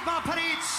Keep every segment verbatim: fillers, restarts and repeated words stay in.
David Malparits.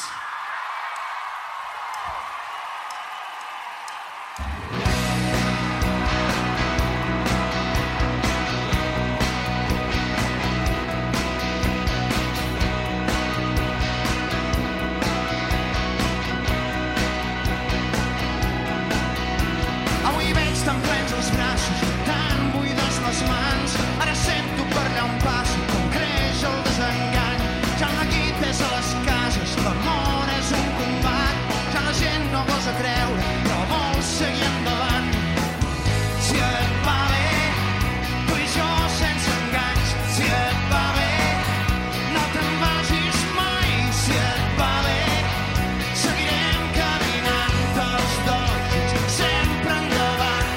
Avui veig tan plens els braços, tan buides les mans. Ara sento per allà on passo com creix el desengany. Ja no quites a les cases, l'amor és un combat. Ja la gent no gosa creure, però vol seguir endavant. Si et va bé, tu i jo sense enganys. Si et va bé, no te'n vagis mai. Si et va bé, seguirem caminant tots dos junts, sempre endavant.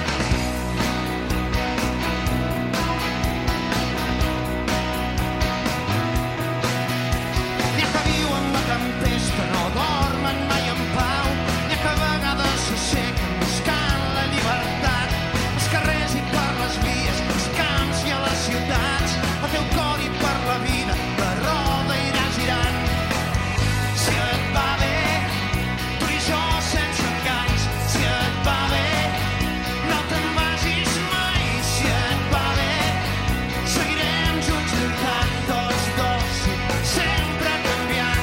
N'hi ha que viuen la tempesta, no dormen mai en pau. N'hi ha que a vegades s'aixequen buscant la llibertat. Als carrers i per les vies, als camps i a les ciutats. Al teu cor i per la vida, la roda irà girant. Si et va bé, tu i jo sense enganys. Si et va bé, no te'n vagis mai. Si et va bé, seguirem junts lluitant tots dos, sempre canviant.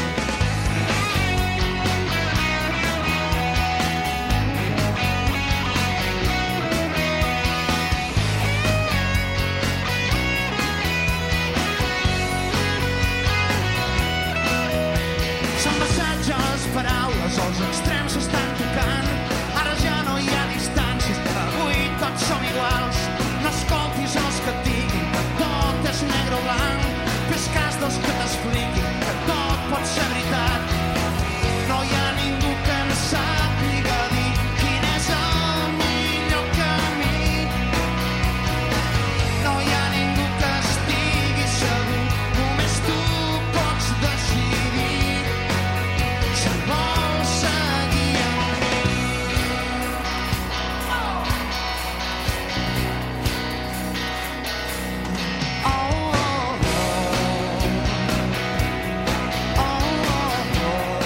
S'han passat ja les paraules, els extrems s'estan tocant. Ara ja no hi ha distàncies, avui tots som iguals. No escoltis els que et diguin que tot és negre o blanc. Fes cas dels que t'expliquin que tot pot ser veritat. No hi ha ningú que en sàpiga dir quin és el millor camí. No hi ha ningú que estigui segur, només tu pots decidir si vols seguir amb mi. Oh, oh, oh. Oh,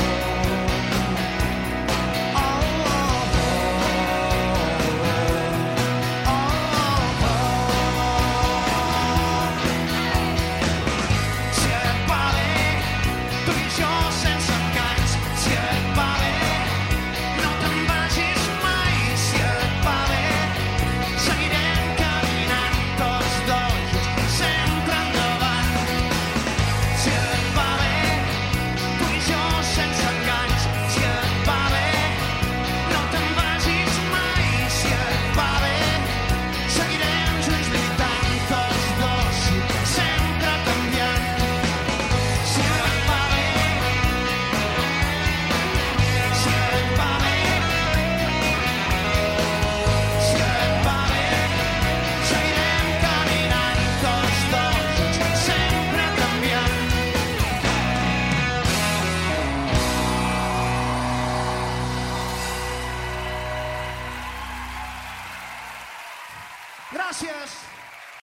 si et va bé, tu i jo sense enganys. Si et va bé, no te'n vagis mai. Si et va bé, seguirem caminant tots dos junts, sempre endavant. Si et va bé, tu i jo sense enganys. Si et va bé, no te'n vagis mai. Si et va bé, seguirem junts lluitant tots dos, sempre canviant. Si et va bé, si et va bé, si et va bé, seguirem caminant tots dos junts, sempre canviant. Gràcies.